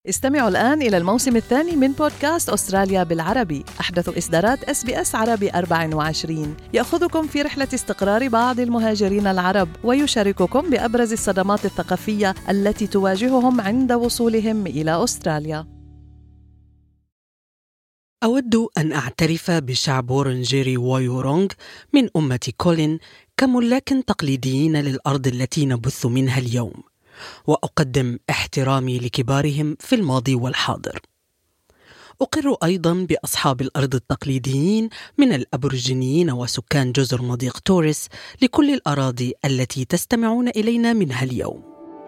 استمعوا الآن إلى الموسم الثاني من بودكاست أستراليا بالعربي، أحدث إصدارات SBS عربي 24، يأخذكم في رحلة استقرار بعض المهاجرين العرب ويشارككم بأبرز الصدمات الثقافية التي تواجههم عند وصولهم إلى أستراليا. أود أن أعترف بشعب وورنجيري ويورونغ من أمة كولين كملاك تقليديين للأرض التي نبث منها اليوم، وأقدم احترامي لكبارهم في الماضي والحاضر. أقر أيضاً بأصحاب الأرض التقليديين من الأبورجينيين وسكان جزر مضيق توريس لكل الأراضي التي تستمعون إلينا منها اليوم.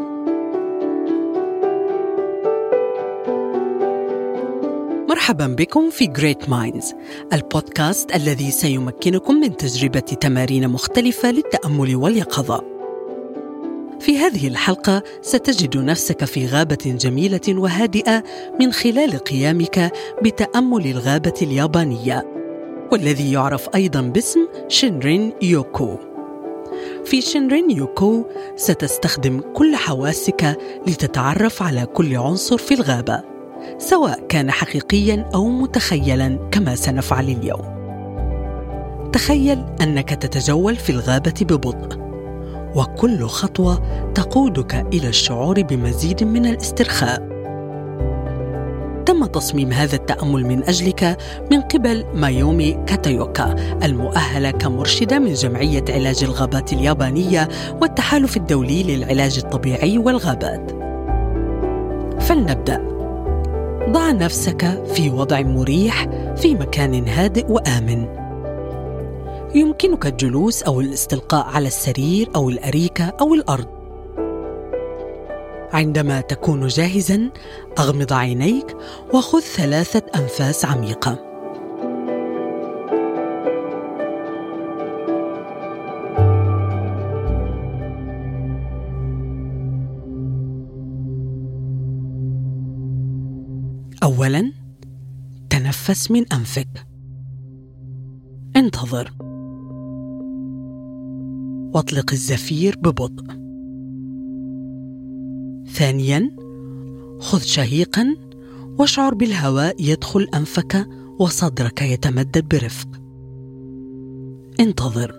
مرحباً بكم في Great Minds، البودكاست الذي سيمكنكم من تجربة تمارين مختلفة للتأمل واليقظة. في هذه الحلقة ستجد نفسك في غابة جميلة وهادئة من خلال قيامك بتأمل الغابة اليابانية، والذي يعرف أيضاً باسم شينرين يوكو. في شينرين يوكو ستستخدم كل حواسك لتتعرف على كل عنصر في الغابة، سواء كان حقيقياً أو متخيلاً كما سنفعل اليوم. تخيل أنك تتجول في الغابة ببطء، وكل خطوة تقودك إلى الشعور بمزيد من الاسترخاء. تم تصميم هذا التأمل من أجلك من قبل مايومي كاتايوكا، المؤهلة كمرشدة من جمعية علاج الغابات اليابانية والتحالف الدولي للعلاج الطبيعي والغابات. فلنبدأ. ضع نفسك في وضع مريح في مكان هادئ وآمن. يمكنك الجلوس أو الاستلقاء على السرير أو الأريكة أو الأرض. عندما تكون جاهزاً، أغمض عينيك وخذ 3 أنفاس عميقة. أولاً، تنفس من أنفك. انتظر واطلق الزفير ببطء. ثانياً، خذ شهيقاً واشعر بالهواء يدخل أنفك وصدرك يتمدد برفق. انتظر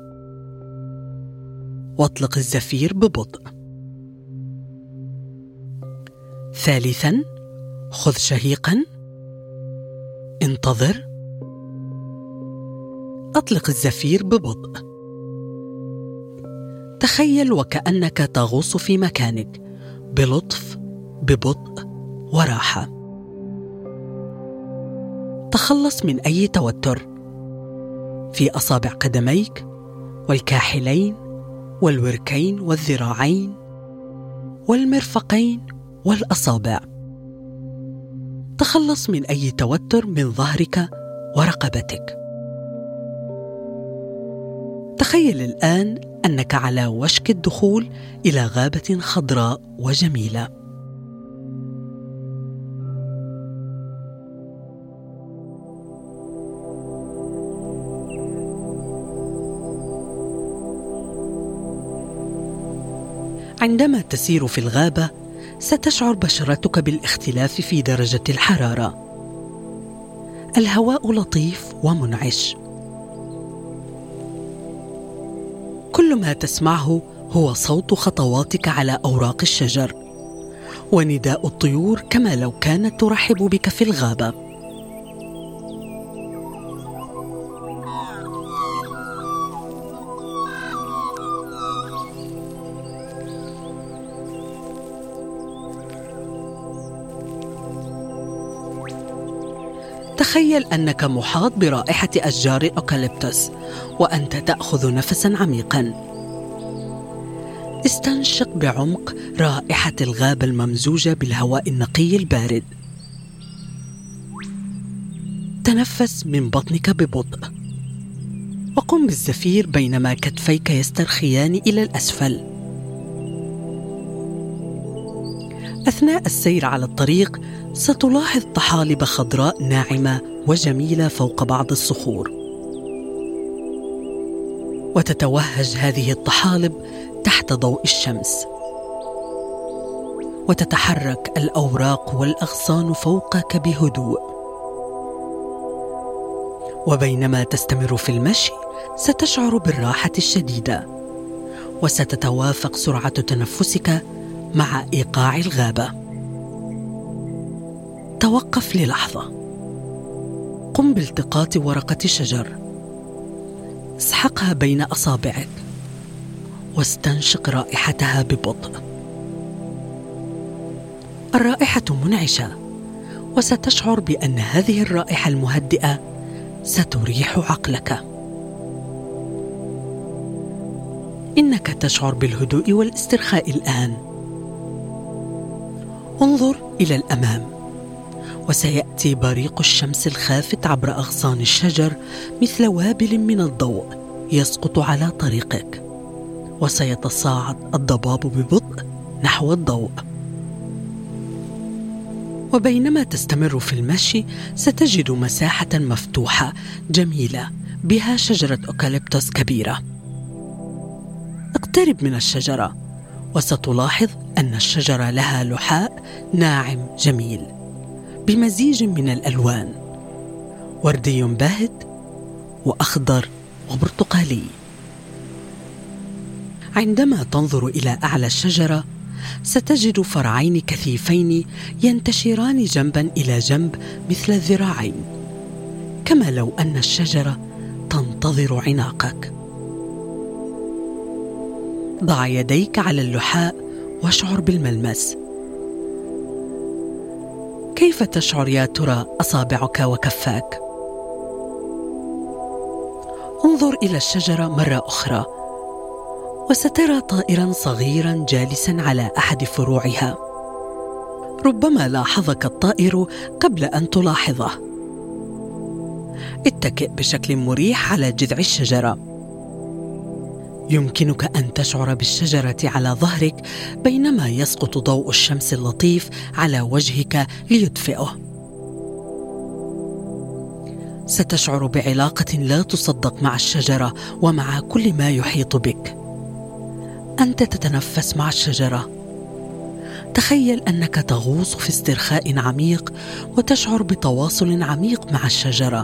واطلق الزفير ببطء. ثالثاً، خذ شهيقاً. انتظر. أطلق الزفير ببطء. تخيل وكأنك تغوص في مكانك بلطف، ببطء وراحة. تخلص من أي توتر في أصابع قدميك والكاحلين والوركين والذراعين والمرفقين والأصابع. تخلص من أي توتر من ظهرك ورقبتك. تخيل الآن أنك على وشك الدخول إلى غابة خضراء وجميلة. عندما تسير في الغابة، ستشعر بشرتك بالاختلاف في درجة الحرارة. الهواء لطيف ومنعش. كل ما تسمعه هو صوت خطواتك على أوراق الشجر ونداء الطيور كما لو كانت ترحب بك في الغابة. تخيل أنك محاط برائحة أشجار الأوكاليبتوس وأنت تأخذ نفساً عميقاً. استنشق بعمق رائحة الغابة الممزوجة بالهواء النقي البارد. تنفس من بطنك ببطء، وقم بالزفير بينما كتفيك يسترخيان إلى الأسفل. أثناء السير على الطريق ستلاحظ طحالب خضراء ناعمة وجميلة فوق بعض الصخور، وتتوهج هذه الطحالب تحت ضوء الشمس، وتتحرك الأوراق والأغصان فوقك بهدوء. وبينما تستمر في المشي ستشعر بالراحة الشديدة، وستتوافق سرعة تنفسك مع إيقاع الغابة. توقف للحظة. قم بالتقاط ورقة الشجر، اسحقها بين أصابعك واستنشق رائحتها ببطء. الرائحة منعشة، وستشعر بأن هذه الرائحة المهدئة ستريح عقلك. إنك تشعر بالهدوء والاسترخاء الآن. انظر إلى الأمام، وسيأتي بريق الشمس الخافت عبر أغصان الشجر مثل وابل من الضوء يسقط على طريقك، وسيتصاعد الضباب ببطء نحو الضوء. وبينما تستمر في المشي ستجد مساحة مفتوحة جميلة بها شجرة أوكاليبتوس كبيرة. اقترب من الشجرة وستلاحظ أن الشجرة لها لحاء ناعم جميل بمزيج من الألوان، وردي باهت وأخضر وبرتقالي. عندما تنظر إلى أعلى الشجرة ستجد فرعين كثيفين ينتشران جنبا إلى جنب مثل الذراعين، كما لو أن الشجرة تنتظر عناقك. ضع يديك على اللحاء واشعر بالملمس. كيف تشعر يا ترى أصابعك وكفاك؟ انظر إلى الشجرة مرة أخرى، وسترى طائرا صغيرا جالسا على أحد فروعها. ربما لاحظك الطائر قبل أن تلاحظه. اتكئ بشكل مريح على جذع الشجرة. يمكنك أن تشعر بالشجرة على ظهرك بينما يسقط ضوء الشمس اللطيف على وجهك ليدفئه. ستشعر بعلاقة لا تصدق مع الشجرة ومع كل ما يحيط بك. أنت تتنفس مع الشجرة. تخيل أنك تغوص في استرخاء عميق وتشعر بتواصل عميق مع الشجرة.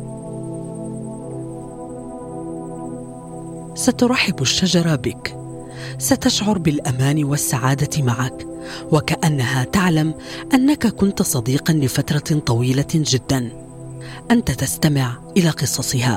سترحب الشجرة بك. ستشعر بالأمان والسعادة معك، وكأنها تعلم أنك كنت صديقا لفترة طويلة جدا. أنت تستمع إلى قصصها.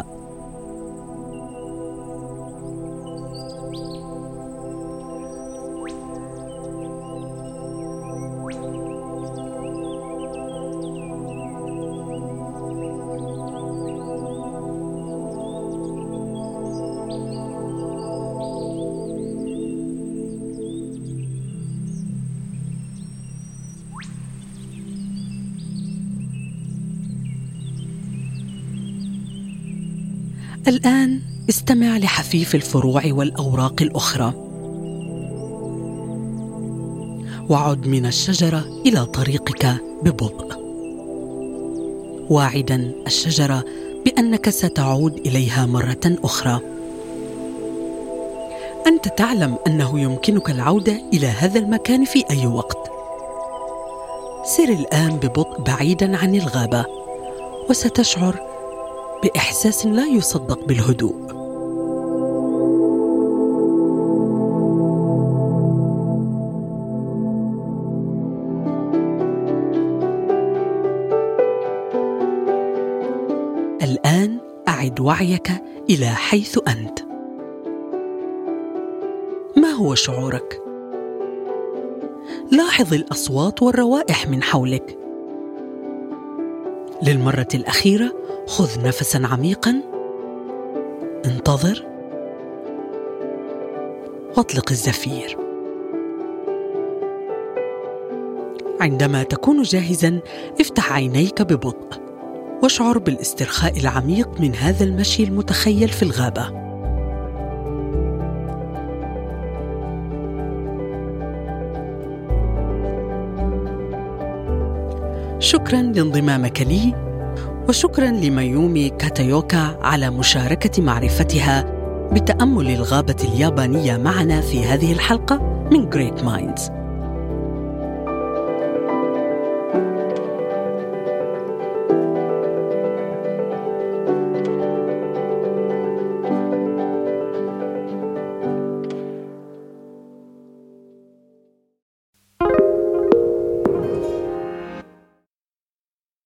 الآن استمع لحفيف الفروع والأوراق الأخرى، وعد من الشجرة إلى طريقك ببطء، واعدا الشجرة بأنك ستعود إليها مرة أخرى. أنت تعلم أنه يمكنك العودة إلى هذا المكان في أي وقت. سر الآن ببطء بعيدا عن الغابة، وستشعر بإحساس لا يصدق بالهدوء. الآن أعد وعيك إلى حيث أنت. ما هو شعورك؟ لاحظ الأصوات والروائح من حولك. للمرة الأخيرة خذ نفساً عميقاً، انتظر، واطلق الزفير. عندما تكون جاهزاً افتح عينيك ببطء واشعر بالاسترخاء العميق من هذا المشي المتخيل في الغابة. شكراً لانضمامك لي، وشكراً لميومي كاتايوكا على مشاركة معرفتها بتأمل الغابة اليابانية معنا في هذه الحلقة من Great Minds.